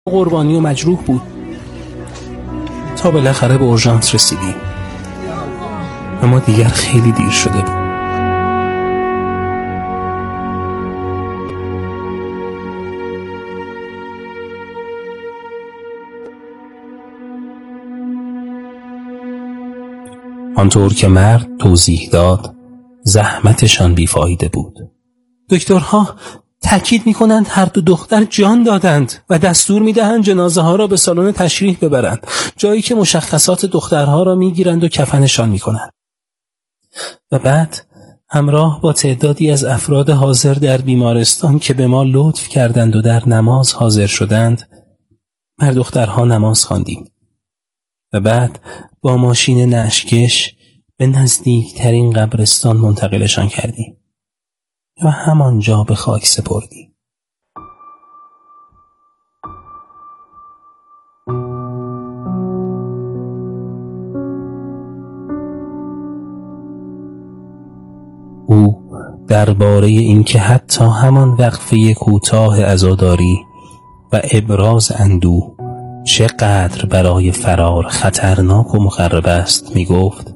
قربانی و مجروح بود تا بالاخره به اورژانس رسیدیم، اما دیگر خیلی دیر شده بود. آنطور که مرد توضیح داد زحمتشان بیفایده بود. دکترها تاکید می‌کنند هر دو دختر جان دادند و دستور می‌دهند جنازه ها را به سالن تشریح ببرند، جایی که مشخصات دخترها را می‌گیرند و کفنشان می‌کنند. و بعد همراه با تعدادی از افراد حاضر در بیمارستان که به ما لطف کردند و در نماز حاضر شدند، بر دخترها نماز خواندیم و بعد با ماشین نعشکش به نزدیکترین قبرستان منتقلشان کردیم و همانجا به خاک سپردیم. او درباره اینکه حتی همان وقفه کوتاه عزاداری و ابراز اندوه چقدر برای فرار خطرناک و مخرب است می گفت: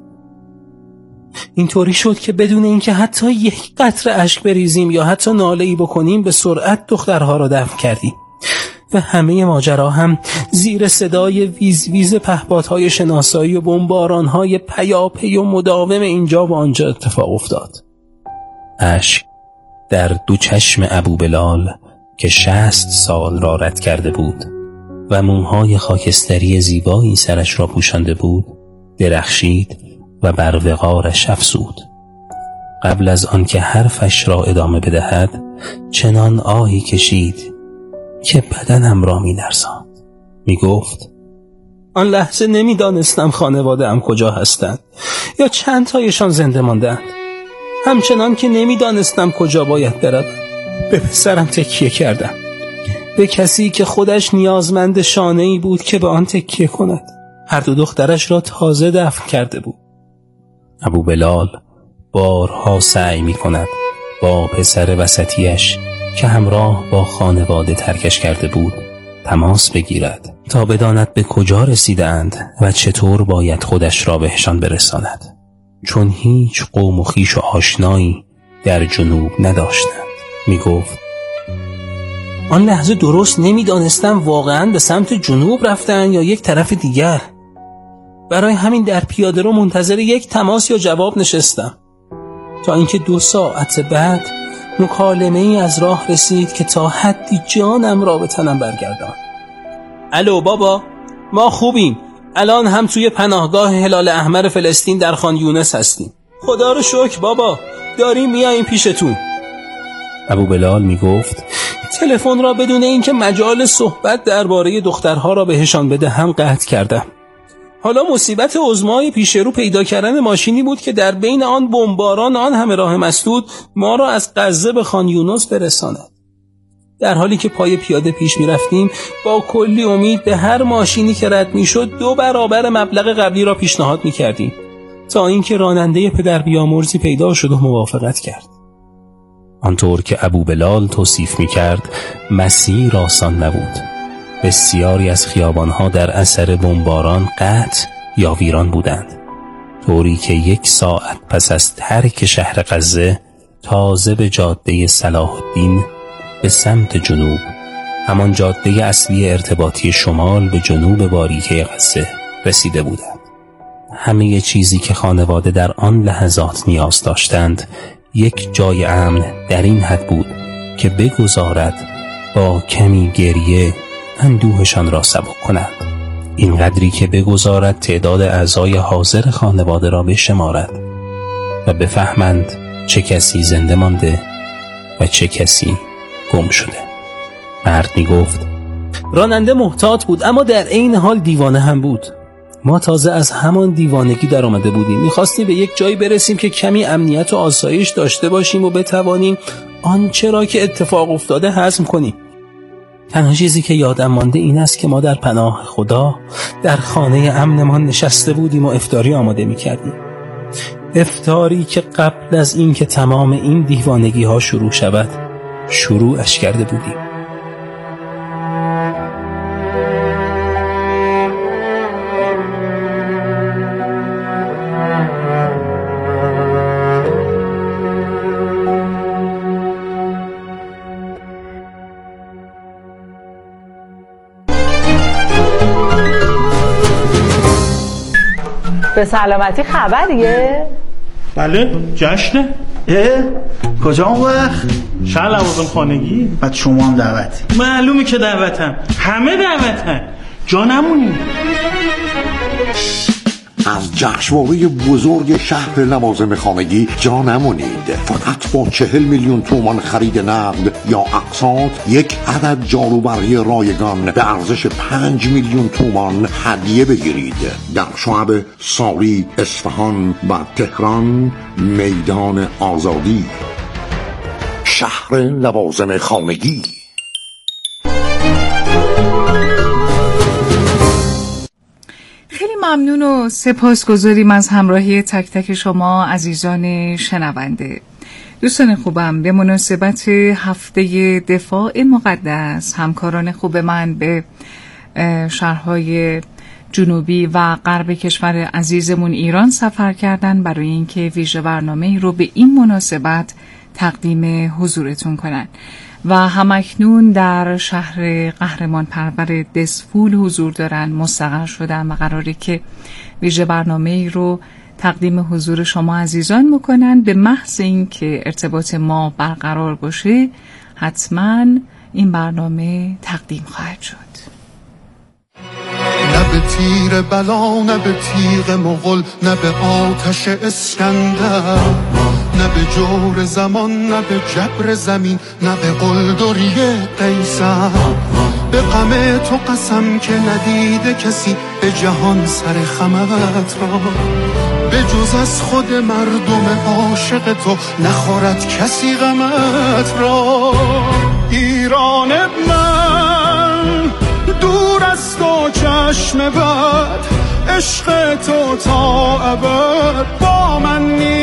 اینطوری شد که بدون اینکه حتی یک قطره اشک بریزیم یا حتی ناله‌ای بکنیم به سرعت دخترها را دفن کردیم و همه ماجرا هم زیر صدای ویز ویز پهپادهای شناسایی و بمبارانهای پیاپی و مداوم اینجا و آنجا اتفاق افتاد. اشک در دو چشم ابوبلال که 60 سال را رد کرده بود و موهای خاکستری زیبایی سرش را پوشانده بود درخشید و بر وقارش افزود. قبل از آن که حرفش را ادامه بدهد چنان آهی کشید که بدنم را می لرزاند. می گفت: آن لحظه نمی دانستم خانواده ام کجا هستند یا چند تایشان زنده ماندند، همچنان که نمی دانستم کجا باید بروم. به پسرم تکیه کردم، به کسی که خودش نیازمند شانه‌ای بود که به آن تکیه کند. هر دو دخترش را تازه دفن کرده بود. ابوبلال بارها سعی می کند با پسر وسطیش که همراه با خانواده ترکش کرده بود تماس بگیرد تا بداند به کجا رسیدند و چطور باید خودش را بهشان برساند، چون هیچ قوم و خویش و آشنایی در جنوب نداشتند. می گفت: آن لحظه درست نمی دانستم واقعاً به سمت جنوب رفتن یا یک طرف دیگر. برای همین در پیاده رو منتظر یک تماس یا جواب نشستم تا اینکه 2 ساعت بعد مکالمه ای از راه رسید که تا حدی جانم را به تنم برگردان. الو بابا، ما خوبیم، الان هم توی پناهگاه هلال احمر فلسطین در خان یونس هستیم. خدا رو شکر بابا، داریم میاییم پیشتون. ابوبلال می گفت: تلفن را بدون اینکه مجال صحبت درباره دخترها را بهشان بدهم قطع کردم. حالا مصیبت عظمای پیش رو پیدا کردن ماشینی بود که در بین آن بمباران آن همه راه مسدود ما را از غزه به خان یونس برساند. در حالی که پای پیاده پیش می رفتیم با کلی امید به هر ماشینی که رد می شد 2 برابر مبلغ قبلی را پیشنهاد می کردیم تا اینکه راننده پدر بیامرزی پیدا شد و موافقت کرد. آنطور که ابوبلال توصیف می کرد مسیر آسان نبود. بسیاری از خیابانها در اثر بمباران قطع یا ویران بودند، طوری که 1 ساعت پس از ترک شهر غزه تازه به جاده صلاح الدین به سمت جنوب، همان جاده اصلی ارتباطی شمال به جنوب باریکه غزه رسیده بودند. همه چیزی که خانواده در آن لحظات نیاز داشتند یک جای امن در این حد بود که بگذارد با کمی گریه اندوهشان را سبک کنند، اینقدری که بگذارد تعداد اعضای حاضر خانواده را بشمارد و بفهمند چه کسی زنده مانده و چه کسی گم شده. مرد می گفت: راننده محتاط بود اما در عین حال دیوانه هم بود. ما تازه از همان دیوانگی در آمده بودیم، می‌خواستیم به یک جایی برسیم که کمی امنیت و آسایش داشته باشیم و بتوانیم آنچه را که اتفاق افتاده هضم کنیم. تنها چیزی که یادم مانده این است که ما در پناه خدا در خانه امنمان نشسته بودیم و افطاری آماده می‌کردیم. افطاری که قبل از این که تمام این دیوانگی‌ها شروع شود شروعش کرده بودیم. به سلامتی خبریه؟ بله جشنه. کجا اون وقت؟ شهر لوازم خانگی. بعد شما هم دعوتی؟ معلومه که دعوتم، همه دعوتن، جا نمونی. از جشنواره بزرگ شهر لوازم خانگی جا نمونید. فقط با 40 میلیون تومان خرید نقد یا اقساط یک عدد جاروبرقی رایگان به ارزش 5 میلیون تومان هدیه بگیرید. در شعب ساری، اصفهان و تهران میدان آزادی. شهر لوازم خانگی. خیلی ممنون و سپاسگزاریم از همراهی تک تک شما عزیزان شنونده. دوستان خوبم، به مناسبت هفته دفاع مقدس همکاران خوب من به شهرهای جنوبی و غرب کشور عزیزمون ایران سفر کردن برای اینکه ویژه برنامه رو به این مناسبت تقدیم حضورتون کنن و همکنون در شهر قهرمان پرور دسفول حضور دارن، مستقر شدن و قراره که ویژه برنامه رو تقدیم حضور شما عزیزان میکنن. به محض این که ارتباط ما برقرار باشه حتما این برنامه تقدیم خواهد شد. نه به تیر بلا، نه به تیغ مغول، نه به آتش اسکندر، نه به جور زمان، نه به جبر زمین، نه به قلدری قیصر. به غم تو قسم که ندیده کسی به جهان سر خمت را، به جز از خود مردم عاشق تو نخورد کسی غمت را. ایران من دور است و چشم بد، عشق تو تا ابد با من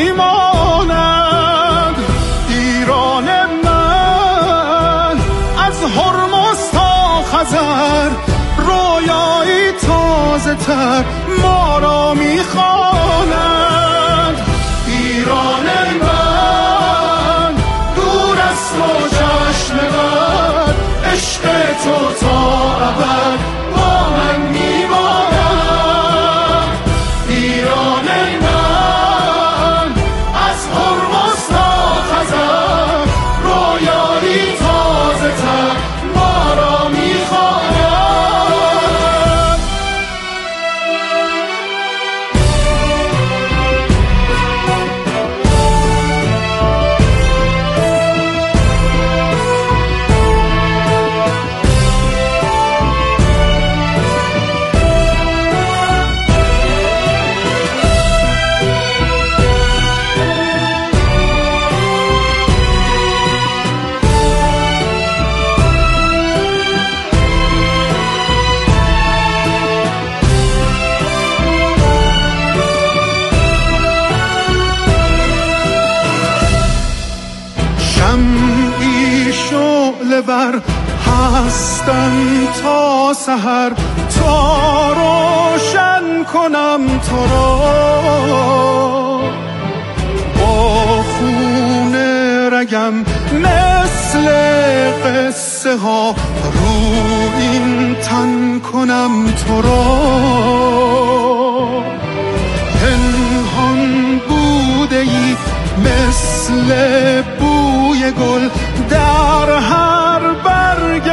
میماند. ایران من از هرمز تا خزر، رویایی تازه تر ما را میخواند. ایران من دور است و چشم بد، عشق تو تا ابد با من میماند. ایران من از هرمز تا خزر، رویایی تازه تر ما را میخواند. شمعی شعله ور هستم تا سحر، تا روشن کنم تو را. با خون رگم مثل قصه ها رو این تن کنم تو را. پنهان بوده ای مثل بوی گل در هر برگ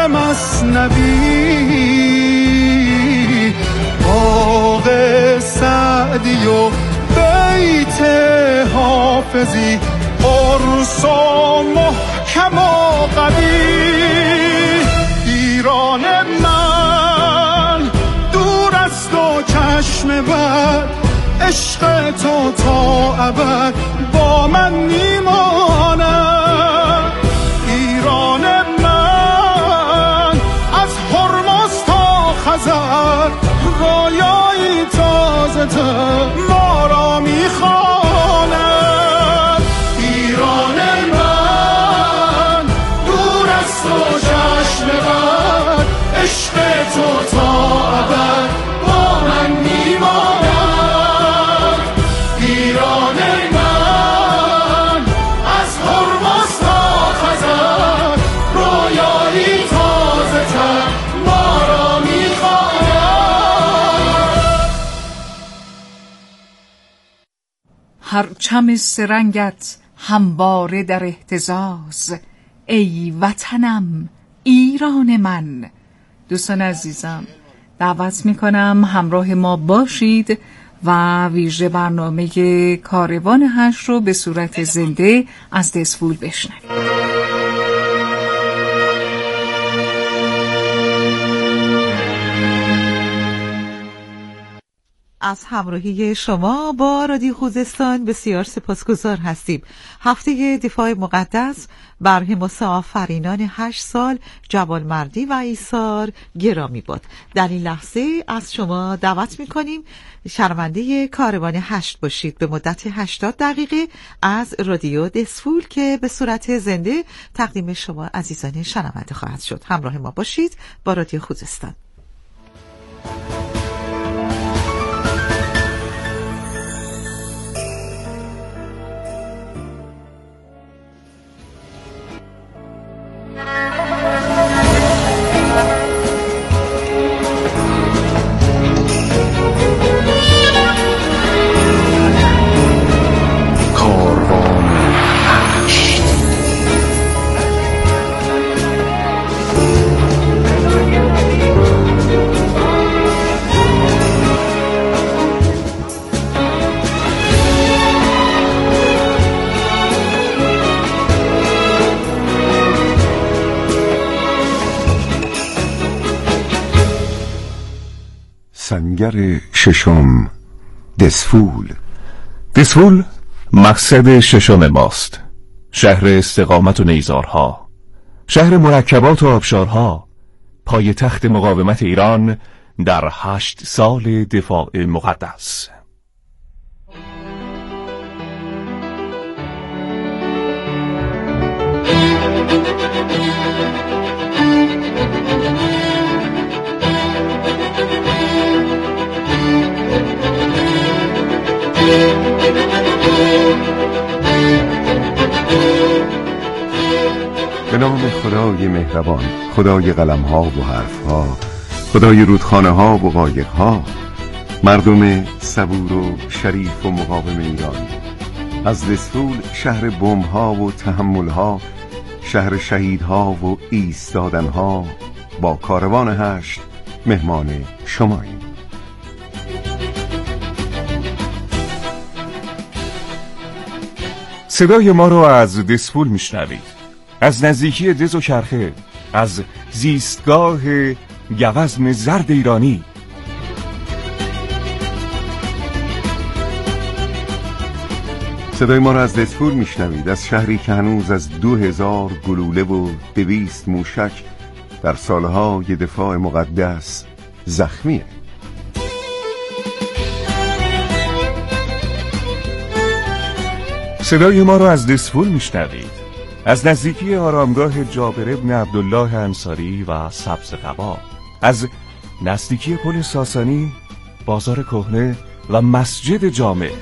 مثنوی. باغ سعدی و بیت حافظی، قرص و محکم و قوی. ایران من دور است و چشم بد، عشق تو تا ابد با من میماند. ایران من از هرمز تا خزر، رویایی تازه تر ما را میخواند. ایران من دور است و چشم بد، عشق تو تا ابد با من میماند. ایران من از هرمز تا خزر، رویایی تازه تر ما را میخواند. پرچم سرنگت همواره در اهتزاز، ای وطنم ایران من. دوستان عزیزم، دعوت میکنم همراه ما باشید و ویژه برنامه کاروان 8 رو به صورت زنده از دسفول بشنوید. از همراهی شما با رادیو خوزستان بسیار سپاسگزار هستیم. هفته دفاع مقدس بر حماسه آفرینان 8 سال جوانمردی و ایثار گرامی باد. در این لحظه از شما دعوت می‌کنیم شنونده کاروان 8 باشید به مدت 80 دقیقه از رادیو دسفول که به صورت زنده تقدیم شما عزیزان شنونده خواهد شد. همراه ما باشید با رادیو خوزستان. سنگر ششم، دسفول. دسفول مقصد ششم ماست. شهر استقامت و نیزارها، شهر مرکبات و آبشارها، پایتخت مقاومت ایران در 8 سال دفاع مقدس. به نام خدای مهربان، خدای قلم‌ها و حرف‌ها، خدای رودخانه ها و قایق ها، مردم صبور و شریف و مقاوم ایران، از دسفول شهر بمب ها و تحمل ها، شهر شهیدها و ایستادن ها، با کاروان 8 مهمان شماییم. صدای ما رو از دسفول میشنوید، از نزدیکی دز و چرخه، از زیستگاه گوزن زرد ایرانی. صدای ما را از دسفول میشنوید، از شهری که هنوز از 2000 گلوله و 200 موشک در سالهای دفاع مقدس زخمیه. صدای ما را از دسفول میشنوید، از نزدیکی آرامگاه جابر ابن عبدالله انصاری و سبز قبا، از نزدیکی پل ساسانی، بازار کهنه و مسجد جامع.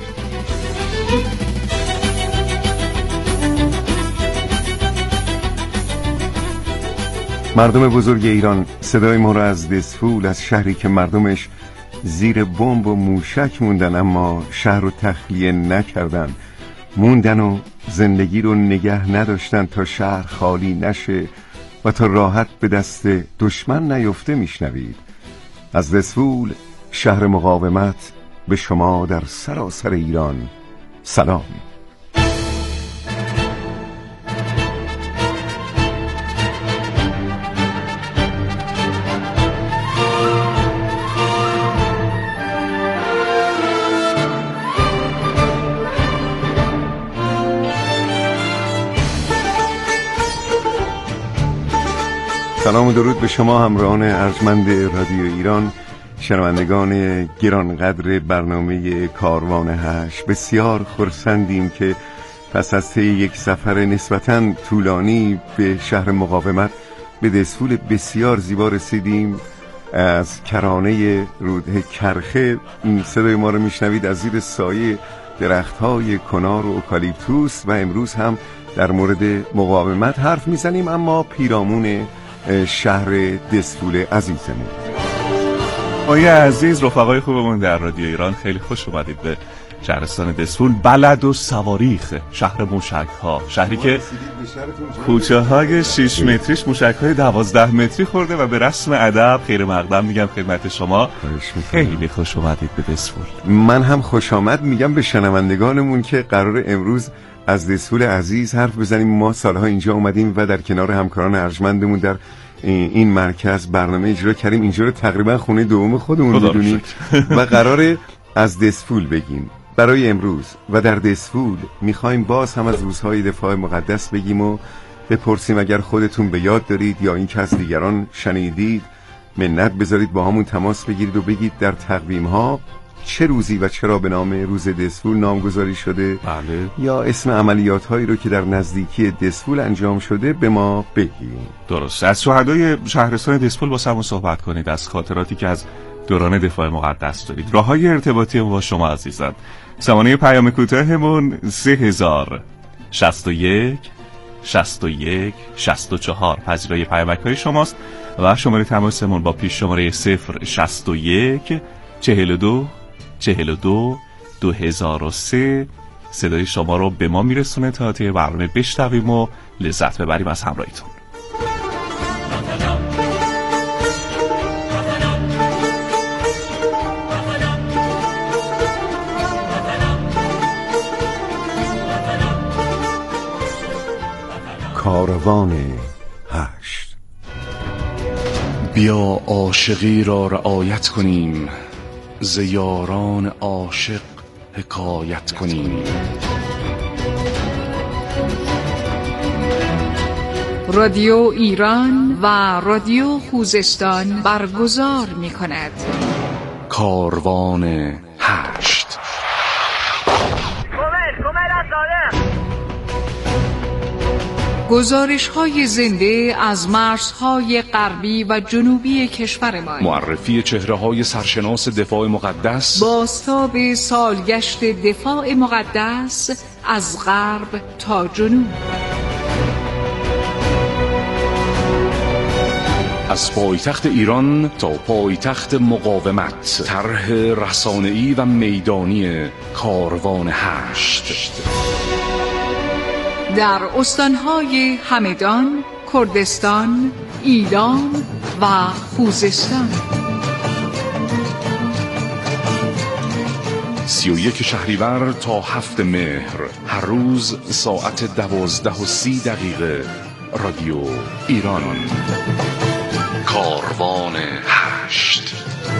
مردم بزرگ ایران، صدای ما را از دسفول، از شهری که مردمش زیر بمب و موشک موندن اما شهر رو تخلیه نکردن، موندن و زندگی رو نگه نداشتن تا شهر خالی نشه و تا راحت به دست دشمن نیفته میشنوید. از دسفول شهر مقاومت به شما در سراسر ایران سلام. سلام و درود به شما همراهان ارجمند رادیو ایران، شنوندگان گرانقدر برنامه کاروان 8. بسیار خرسندیم که پس از طی یک سفر نسبتاً طولانی به شهر مقاومت به دسفول بسیار زیبا رسیدیم. از کرانه رود کرخه صدای ما رو میشنوید، از زیر سایه درخت‌های کنار و اوکالیپتوس، و امروز هم در مورد مقاومت حرف میزنیم، اما پیرامون شهر دسفول عزیزمون. آیا عزیز، رفقای خوبمون در رادیو ایران، خیلی خوش اومدید به شهرستان دسفول، بلد و سواریخ، شهر موشک‌ها، شهری که کوچه‌های 6 متریش موشک‌های 12 متری خورده و به رسم ادب خیر مقدم میگم خدمت شما خیلی خوش اومدید به دسفول. من هم خوش آمد میگم به شنوندگانمون که قرار امروز از دسفول عزیز حرف بزنیم. ما سالها اینجا اومدیم و در کنار همکاران ارجمندمون در این مرکز برنامه اجرا کردیم. اینجا رو تقریبا خونه دوم خودمون میدونیم و قراره از دسفول بگیم برای امروز. و در دسفول میخوایم باز هم از روزهای دفاع مقدس بگیم و بپرسیم اگر خودتون به یاد دارید یا این که از دیگران شنیدید منت بذارید با همون تماس بگیرید و بگید در تقویم ها چه روزی و چرا به نام روز دسفول نامگذاری شده. بله. یا اسم عملیات هایی رو که در نزدیکی دسفول انجام شده به ما بگیم. درست. از شهدای شهرستان دسفول با همون صحبت کنید، از خاطراتی که از دوران دفاع مقدس دارید. راههای ارتباطی با شما عزیزان، زمانه پیام کوتاهمون 3061 61 64 پذیرای پیامک های شماست و شماره تماسمون با پیش شماره 061 42 42 2003 صدای شما رو به ما میرسونه تا طی برنامه بشنویم و لذت ببریم از همراهیتون. کاروان 8. بیا عاشقی را رعایت کنیم، ز یاران عاشق حکایت کنیم. رادیو ایران و رادیو خوزستان برگزار می کند کاروان 8. گزارش‌های زنده از مرزهای غربی و جنوبی کشورمان، معرفی چهره‌های سرشناس دفاع مقدس، بازتاب سالگشت دفاع مقدس از غرب تا جنوب، از پایتخت ایران تا پایتخت مقاومت، طرح رسانه‌ای و میدانی کاروان 8 در استانهای همدان، کردستان، ایلام و خوزستان. 31 شهریور تا 7 مهر، هر روز ساعت 12:30 رادیو ایران. کاروان 8.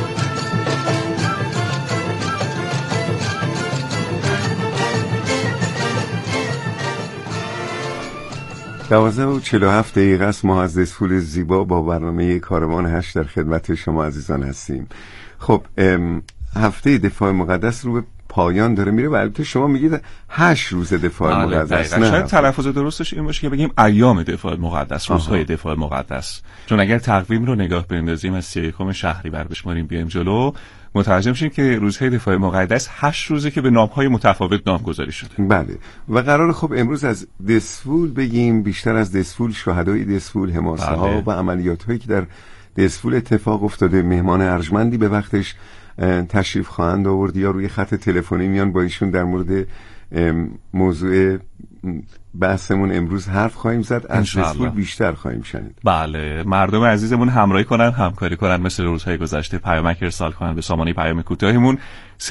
دوازده و 47 دقیقه است. ما از دسفول زیبا با برنامه کاروان 8 در خدمت شما عزیزان هستیم. خب هفته دفاع مقدس رو به پایان داره میره و البته شما میگید 8 روز دفاع مقدس. نه، شاید تلفظ درستش این باشه که بگیم ایام دفاع مقدس، روزهای دفاع مقدس. چون اگر تقویم رو نگاه بندازیم از 31 شهریور بشماریم بیایم جلو، متوجه میشیم که روزهای دفاع مقدس 8 روزه که به نامهای متفاوت نامگذاری شده. بله. و قرار خب امروز از دسفول بگیم، بیشتر از دسفول، شهدای دسفول، حماسه ها و عملیات هایی که در دسفول اتفاق افتاده. مهمان ارجمندی به وقتش تشریف خواهند آورد یا روی خط تلفنی میان با ایشون در مورد موضوع بحثمون امروز حرف خواهیم زد. از دسفول بیشتر خواهیم شنید. بله، مردم عزیزمون همراهی کنن، همکاری کنن، مثل روزهای گذشته پیامک ارسال کنن به سامانه پیام کوتاهمون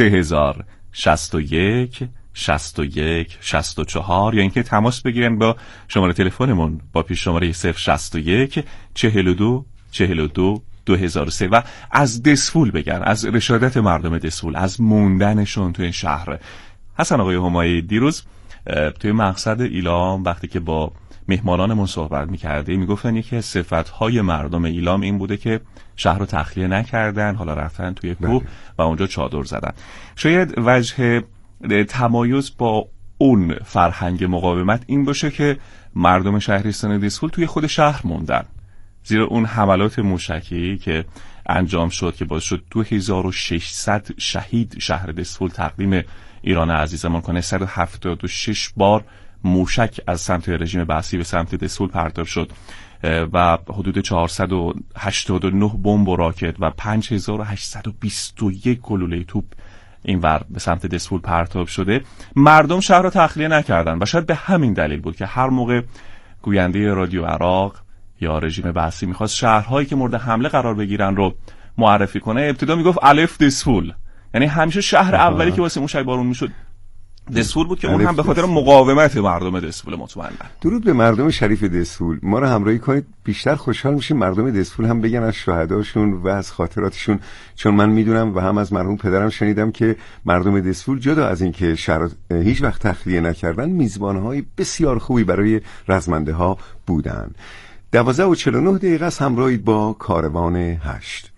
3061 61 64 یا اینکه تماس بگیرن با شماره تلفنمون با پیش شماره 061 42 42 2003 و از دسفول بگن، از رشادت مردم دسفول، از موندنشون توی شهر. حسن آقای همایی دیروز توی مقصد ایلام وقتی که با مهمانانمون صحبت می‌کردیم میگفتن یکی از صفت‌های مردم ایلام این بوده که شهر رو تخلیه نکردن، حالا رفتن توی کوه و اونجا چادر زدن. شاید وجه تمایز با اون فرهنگ مقاومت این باشه که مردم شهرستان دسفول توی خود شهر موندن، زیرا اون حملات موشکی که انجام شد که باعث شد 2600 شهید شهر دسفول تقدیم ایران عزیزمان کنه. 176 بار موشک از سمت رژیم بعثی به سمت دسفول پرتاب شد و حدود 489 بمب و راکت و 5821 گلوله توپ این ور به سمت دسفول پرتاب شده، مردم شهر رو تخلیه نکردن و شاید به همین دلیل بود که هر موقع گوینده رادیو عراق یا رژیم بعثی میخواست شهرهایی که مورد حمله قرار بگیرن رو معرفی کنه، ابتدا میگفت الف دسفول، یعنی همیشه شهر اولی که واسه موشک بارون میشد دسفول بود که اون هم به خاطر مقاومت مردم دسفول مطمئنا. درود به مردم شریف دسفول، ما رو همراهی کنید، بیشتر خوشحال میشیم مردم دسفول هم بگن از شهداشون و از خاطراتشون، چون من میدونم و هم از مرحوم پدرم شنیدم که مردم دسفول جدا از اینکه شهر هیچ وقت تخلیه نکردن، میزبانهای بسیار خوبی برای رزمنده ها بودن. 12:49 است، همراهید با کاروان 8.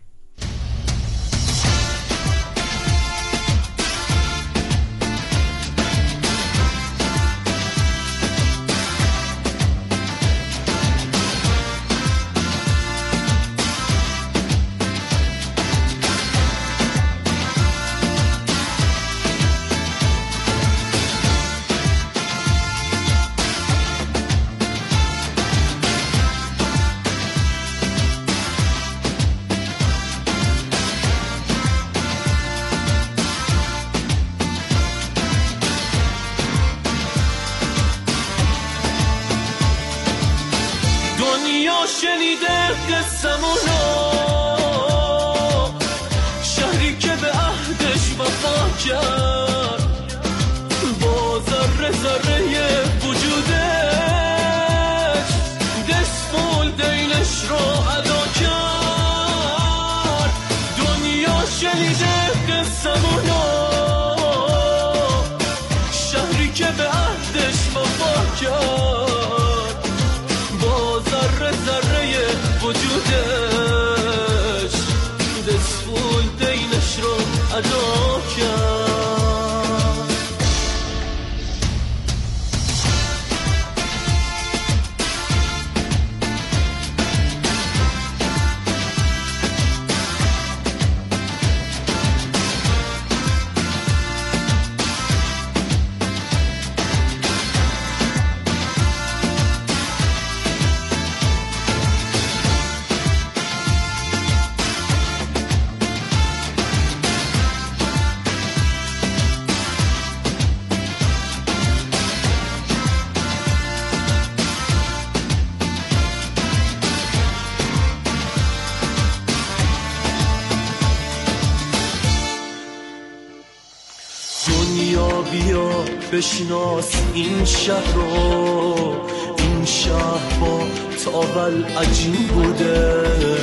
بشناس این شهر رو، این شهر با تاول عجیب بوده،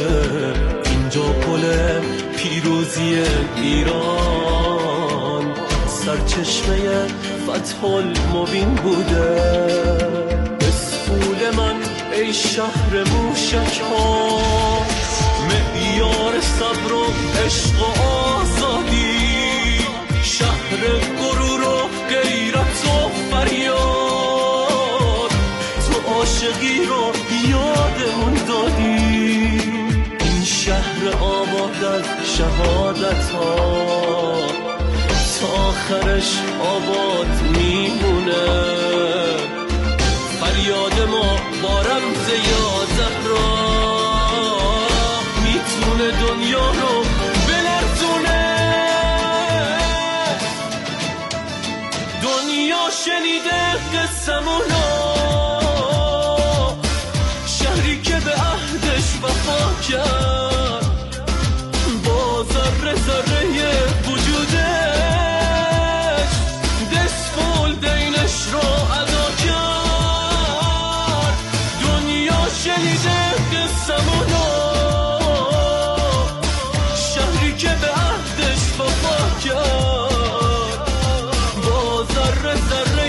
اینجا پل پیروزی ایران، سرچشمه فتح المبین بوده. دسفول من ای شهر موشک ها، معیار صبر و عشق و آزادی، شهر غرور و غیرت و فریاد، تو عاشقی رو یادمون دادی. این شهر آباد از شهادت ها، تا آخرش آباد میمونه. فریاد ما با رمز یا زهرا، میتونه دنیا رو بلرزونه. دنیا شنیده قسمونو، شهری که به عهدش وفا کرد، با ذره ذره وجودش دسفول دینش رو ادا کرد. دنیا شنیده قسمونو، شهری که به عهدش وفا کرد، با ذره ذره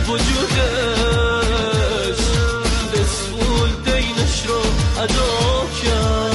وجودش دسفول دینش رو ادا کرد.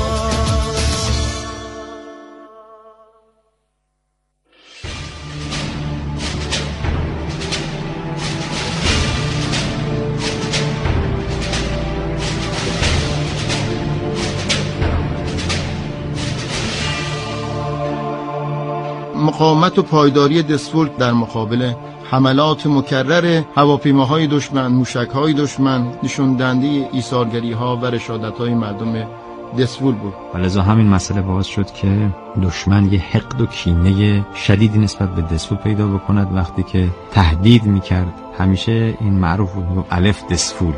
مقاومت و پایداری دسفول در مقابل حملات مکرر هواپیماهای دشمن، موشک‌های دشمن، نشون دهنده ایثارگری‌ها و رشادت‌های مردم دسفول بود. و لذا همین مسئله باعث شد که دشمن یه حقد و کینه شدیدی نسبت به دسفول پیدا بکند. وقتی که تهدید میکرد همیشه این معروف بود الف دسفول.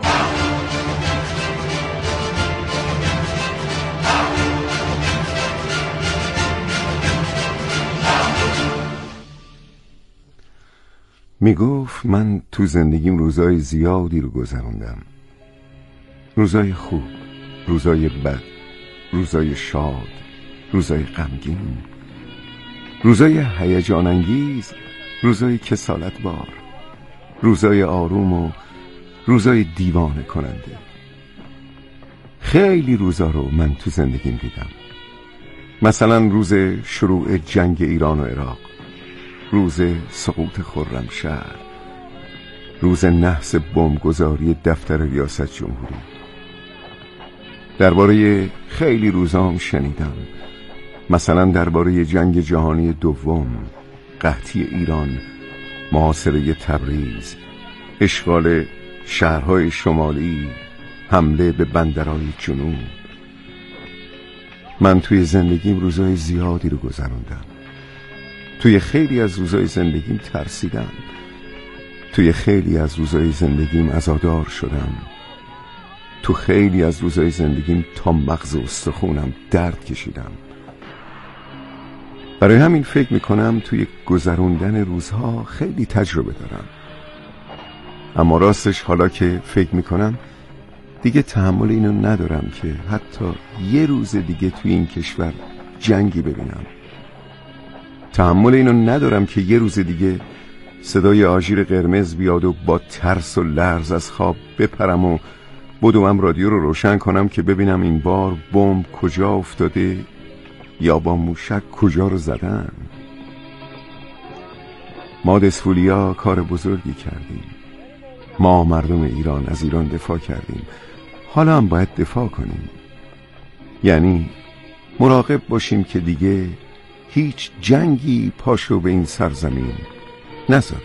میگفت من تو زندگیم روزای زیادی رو گذروندم، روزای خوب، روزای بد، روزای شاد، روزای غمگین، روزای هیجان انگیز، روزای کسالت بار، روزای آروم و روزای دیوانه کننده. خیلی روزا رو من تو زندگیم دیدم. مثلا روز شروع جنگ ایران و عراق، روز سقوط خرمشهر، روز نحس بمبگذاری دفتر ریاست جمهوری. درباره خیلی روزام شنیدم، مثلا درباره جنگ جهانی دوم، قحطی ایران، محاصره تبریز، اشغال شهرهای شمالی، حمله به بندرهای جنوب. من توی زندگیم روزای زیادی رو گذروندم. توی خیلی از روزای زندگیم ترسیدم. توی خیلی از روزای زندگیم عزادار شدم. تو خیلی از روزای زندگیم تا مغز استخونم درد کشیدم. برای همین فکر میکنم توی گذروندن روزها خیلی تجربه دارم. اما راستش حالا که فکر میکنم دیگه تحمل اینو ندارم که حتی یه روز دیگه توی این کشور جنگی ببینم. تحمل اینو ندارم که یه روز دیگه صدای آژیر قرمز بیاد و با ترس و لرز از خواب بپرم و بدوم رادیو رو روشن کنم که ببینم این بار بمب کجا افتاده یا با موشک کجا رو زدن. ما دسفولیا کار بزرگی کردیم. ما مردم ایران از ایران دفاع کردیم. حالا هم باید دفاع کنیم. یعنی مراقب باشیم که دیگه هیچ جنگی پاشو به این سرزمین نذاره.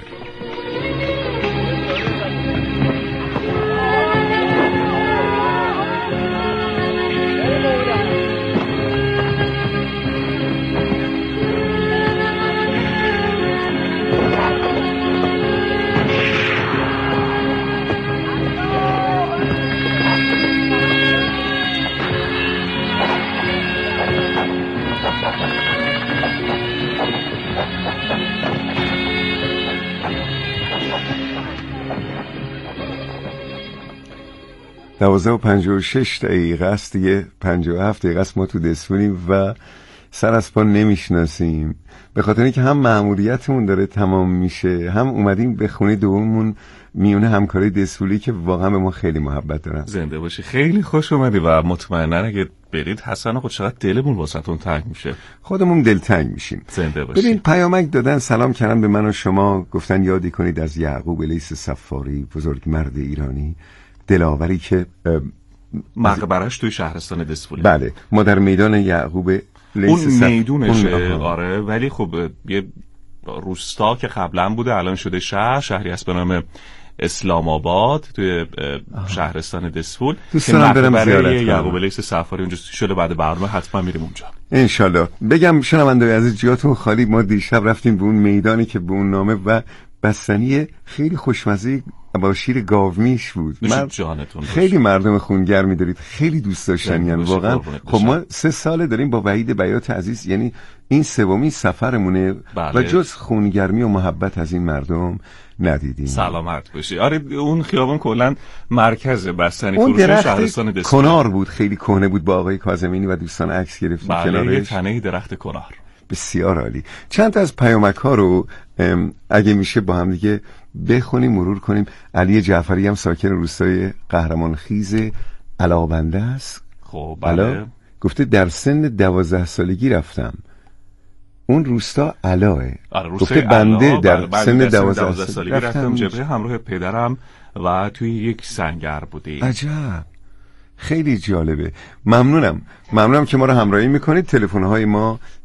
دوازده و 56 دقیقه است دیگه، 57 دقیقه است ما تو دسفولیم و سر از پا نمیشناسیم، به خاطر اینکه هم مأموریتمون داره تمام میشه، هم اومدیم به خونه دوممون میونه همکاری دسفولی که واقعا به ما خیلی محبت دارن. زنده باشی، خیلی خوش اومدی و مطمئنا اگه برید حسن خود چقدر دلمون واسهتون تنگ میشه. خودمون دلتنگ میشیم. زنده باشی. ببین پیامک دادن، سلام کردن به من و شما، گفتن یادی کنید از یعقوب لیث صفاری، بزرگ مرد ایرانی دلاوری که مقبرش توی شهرستان دسفولی. بله، ما در میدان یعقوب لیث اون میدونشه. آره، ولی خب یه روستا که قبلا بوده الان شده شهری هست به نام اسلام آباد توی شهرستان دسفول که مقبره یعقوب لیث صفاری اونجا شده. بعد برنامه حتما میریم اونجا انشالله. بگم شنونده‌های عزیز جاتون خالی، ما دیشب رفتیم به اون میدانی که به اون نامه و بستنی خیلی خوشمزه با شیر گاومیش بود. خیلی مردم خونگرمی دارید، خیلی دوست داشتنی واقعا. خب ما 3 ساله داریم با وحید بیات عزیز، یعنی این 3مین سفرمونه و جز خونگرمی و محبت از این مردم ندیدیم. سلامت باشی. آره اون خیابان کلا مرکز بستنی فروشی شهرستان دسفول. کنار بود، خیلی کهنه بود، با آقای کاظمینی و دوستان عکس گرفتیم کنارش. یه تنه درخت کنار. بسیار عالی. چند تا از پیامک ها رو اگه میشه با هم دیگه بخونیم، مرور کنیم. علی جعفری هم ساکن روستای قهرمانخیز علاءبنده است. خب بله. گفته در سن 12 سالگی رفتم. اون روستا علاه. گفته بنده در سن 12 سالگی رفتم جبهه همراه پدرم و توی یک سنگر بودیم. عجب، خیلی جالبه. ممنونم که ما رو همراهی میکنید. تلفن‌های ما